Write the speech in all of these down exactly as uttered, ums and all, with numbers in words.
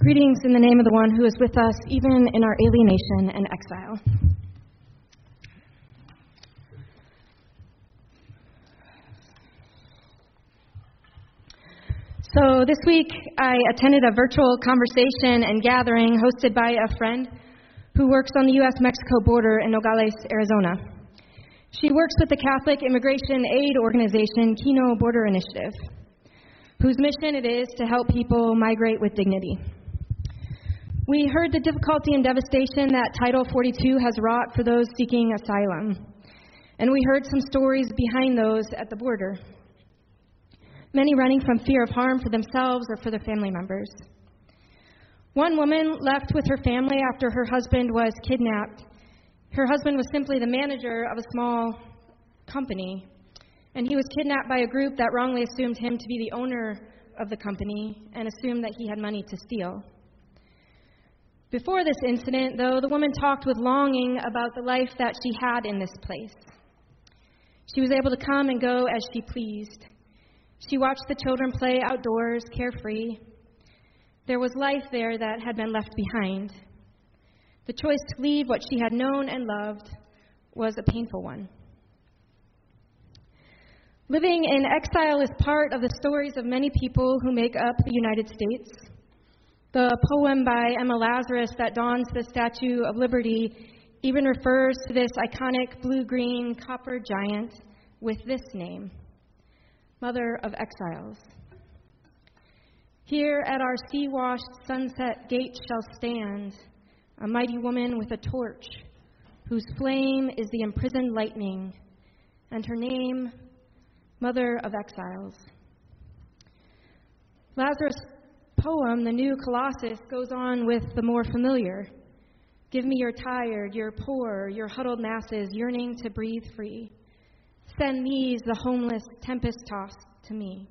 Greetings in the name of the one who is with us even in our alienation and exile. So this week I attended a virtual conversation and gathering hosted by a friend who works on the U S Mexico border in Nogales, Arizona. She works with the Catholic Immigration Aid Organization Kino Border Initiative, whose mission it is to help people migrate with dignity. We heard the difficulty and devastation that Title forty-two has wrought for those seeking asylum, and we heard some stories behind those at the border, many running from fear of harm for themselves or for their family members. One woman left with her family after her husband was kidnapped. Her husband was simply the manager of a small company, and he was kidnapped by a group that wrongly assumed him to be the owner of the company and assumed that he had money to steal. Before this incident, though, the woman talked with longing about the life that she had in this place. She was able to come and go as she pleased. She watched the children play outdoors, carefree. There was life there that had been left behind. The choice to leave what she had known and loved was a painful one. Living in exile is part of the stories of many people who make up the United States. The poem by Emma Lazarus that dons the Statue of Liberty even refers to this iconic blue-green copper giant with this name, Mother of Exiles. Here at our sea-washed sunset gate shall stand a mighty woman with a torch, whose flame is the imprisoned lightning, and her name, Mother of Exiles. Lazarus' poem, The New Colossus, goes on with the more familiar. Give me your tired, your poor, your huddled masses yearning to breathe free. Send these, the homeless, tempest-tossed, to me.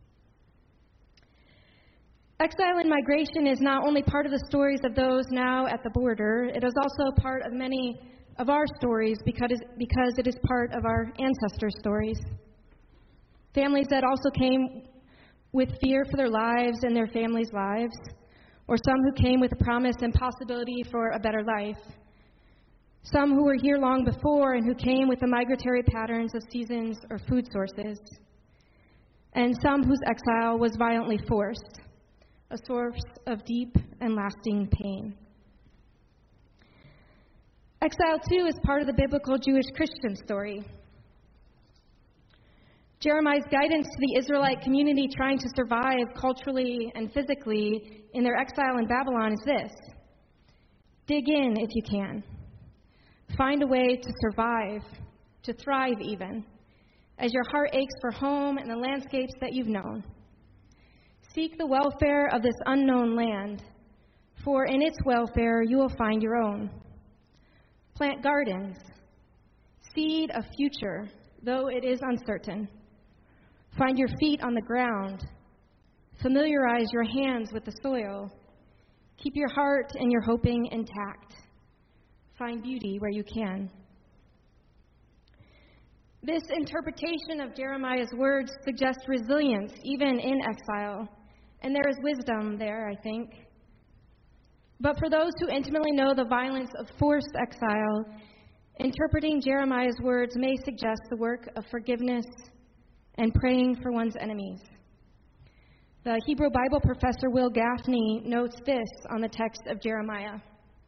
Exile and migration is not only part of the stories of those now at the border, it is also part of many of our stories because, because it is part of our ancestors' stories. Families that also came with fear for their lives and their families' lives, or some who came with a promise and possibility for a better life. Some who were here long before and who came with the migratory patterns of seasons or food sources. And some whose exile was violently forced, a source of deep and lasting pain. Exile, too, is part of the biblical Jewish Christian story. Jeremiah's guidance to the Israelite community trying to survive culturally and physically in their exile in Babylon is this: dig in if you can. Find a way to survive, to thrive even, as your heart aches for home and the landscapes that you've known. Seek the welfare of this unknown land, for in its welfare you will find your own. Plant gardens. Seed a future, though it is uncertain. Find your feet on the ground. Familiarize your hands with the soil. Keep your heart and your hoping intact. Find beauty where you can. This interpretation of Jeremiah's words suggests resilience even in exile, and there is wisdom there, I think. But for those who intimately know the violence of forced exile, interpreting Jeremiah's words may suggest the work of forgiveness and praying for one's enemies. The Hebrew Bible professor Will Gaffney notes this on the text of Jeremiah.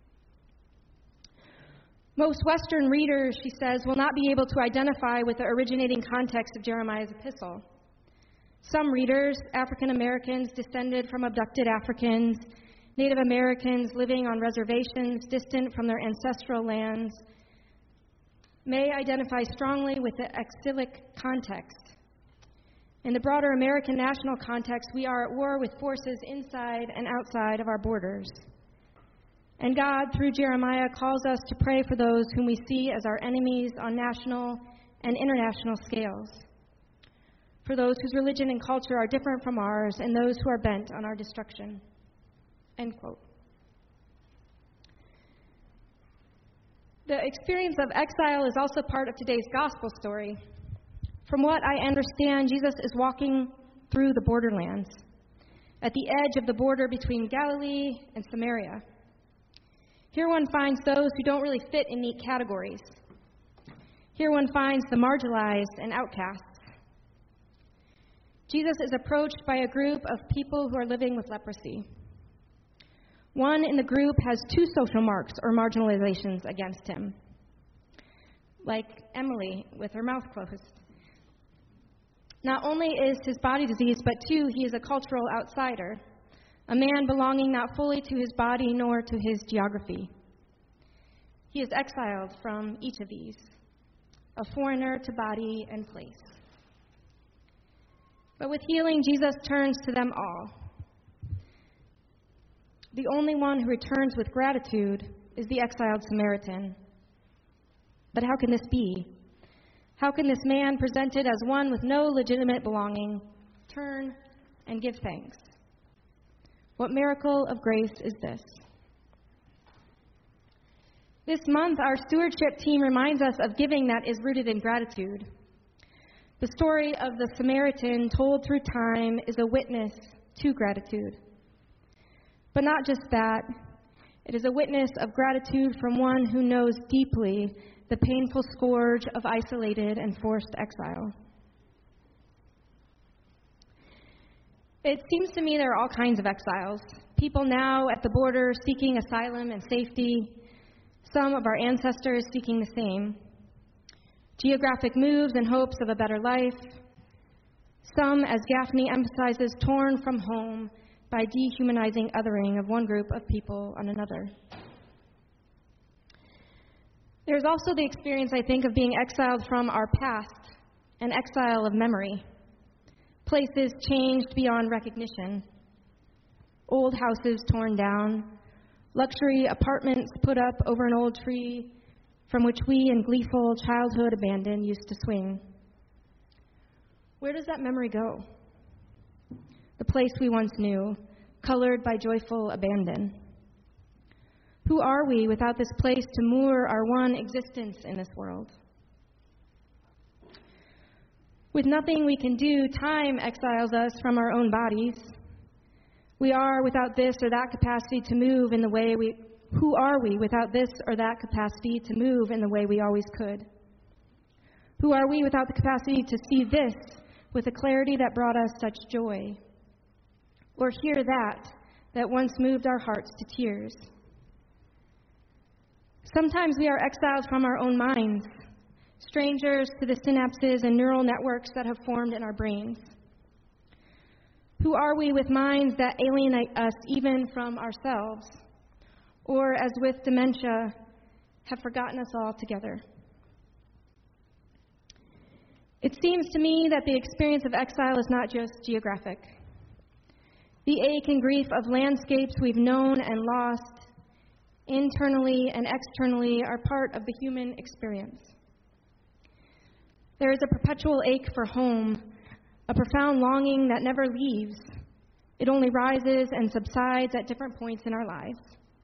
Most Western readers, she says, will not be able to identify with the originating context of Jeremiah's epistle. Some readers, African Americans descended from abducted Africans, Native Americans living on reservations distant from their ancestral lands, may identify strongly with the exilic context. In the broader American national context, we are at war with forces inside and outside of our borders. And God, through Jeremiah, calls us to pray for those whom we see as our enemies on national and international scales, for those whose religion and culture are different from ours, and those who are bent on our destruction. End quote. The experience of exile is also part of today's gospel story. From what I understand, Jesus is walking through the borderlands. at the edge of the border between Galilee and Samaria. Here one finds those who don't really fit in neat categories. Here one finds the marginalized and outcasts. Jesus is approached by a group of people who are living with leprosy. One in the group has two social marks or marginalizations against him, like Emily with her mouth closed. Not only is his body diseased, but two, he is a cultural outsider, a man belonging not fully to his body nor to his geography. He is exiled from each of these, a foreigner to body and place. But with healing, Jesus turns to them all. The only one who returns with gratitude is the exiled Samaritan. But how can this be? How can this man, presented as one with no legitimate belonging, turn and give thanks? What miracle of grace is this? This month, our stewardship team reminds us of giving that is rooted in gratitude. The story of the Samaritan told through time is a witness to gratitude. But not just that, it is a witness of gratitude from one who knows deeply the painful scourge of isolated and forced exile. It seems to me there are all kinds of exiles. People now at the border seeking asylum and safety, some of our ancestors seeking the same. Geographic moves in hopes of a better life. Some, as Gaffney emphasizes, torn from home by dehumanizing othering of one group of people on another. There's also the experience, I think, of being exiled from our past, an exile of memory. Places changed beyond recognition. Old houses torn down. Luxury apartments put up over an old tree from which we in gleeful childhood abandon used to swing. Where does that memory go? The place we once knew, colored by joyful abandon. Who are we without this place to moor our one existence in this world? With nothing we can do, time exiles us from our own bodies. We are without this or that capacity to move in the way we... Who are we without this or that capacity to move in the way we always could? Who are we without the capacity to see this with a clarity that brought us such joy? Or hear that that once moved our hearts to tears? Sometimes we are exiled from our own minds, strangers to the synapses and neural networks that have formed in our brains. Who are we with minds that alienate us even from ourselves? Or, as with dementia, have forgotten us altogether? It seems to me that the experience of exile is not just geographic. The ache and grief of landscapes we've known and lost, internally and externally, are part of the human experience. There is a perpetual ache for home, a profound longing that never leaves. It only rises and subsides at different points in our lives.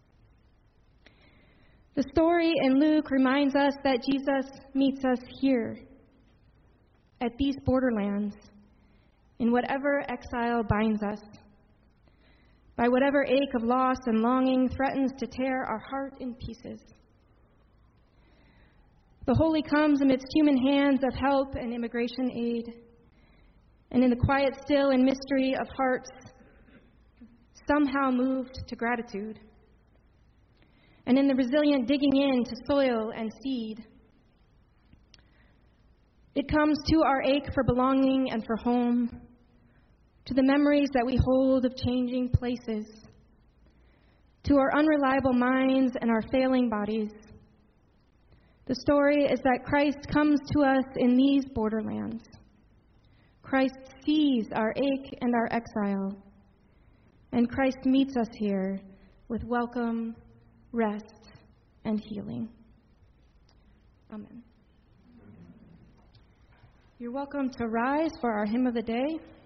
The story in Luke reminds us that Jesus meets us here, at these borderlands, in whatever exile binds us, by whatever ache of loss and longing threatens to tear our heart in pieces. The Holy comes amidst human hands of help and immigration aid, and in the quiet still and mystery of hearts, somehow moved to gratitude. And in the resilient digging in to soil and seed. It comes to our ache for belonging and for home, to the memories that we hold of changing places, to our unreliable minds and our failing bodies. The story is that Christ comes to us in these borderlands. Christ sees our ache and our exile, and Christ meets us here with welcome, rest, and healing. Amen. You're welcome to rise for our hymn of the day.